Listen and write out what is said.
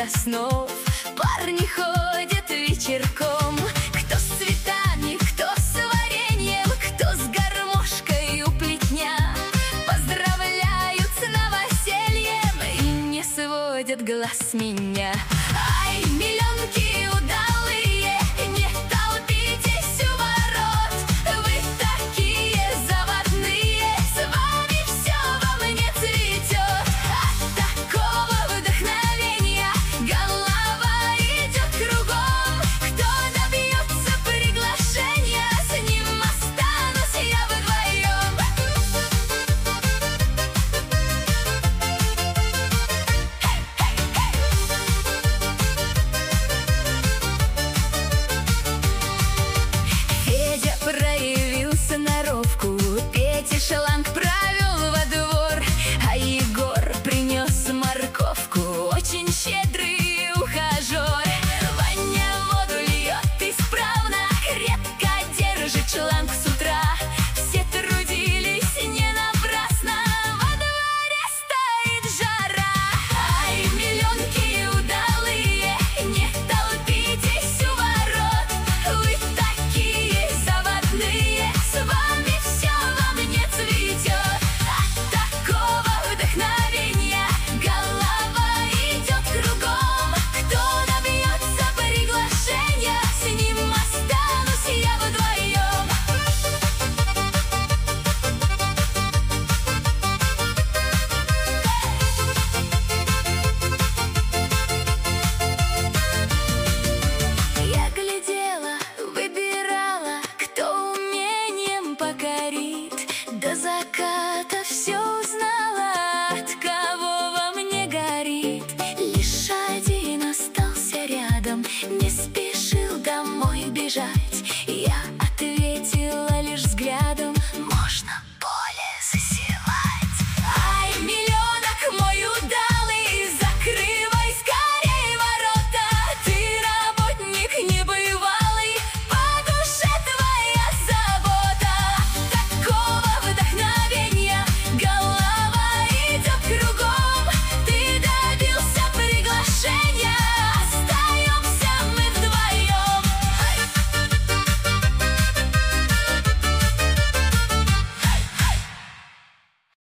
до снов. Парни ходят вечерком, кто с цветами, кто с вареньем, кто с гармошкой у плетня. Поздравляют с новосельем и не сводят глаз с меня. Ай, миллионки удалые, не толпитесь у ворот. Вы такие заводные, с вами все во мне цветет. От такого вдохновения голова идет кругом. Кто добьется приглашения, с ним останусь я вдвоем. Федя проявил сноровку, Петя шланг провел во двор, а Егор принес морковку очень щедро.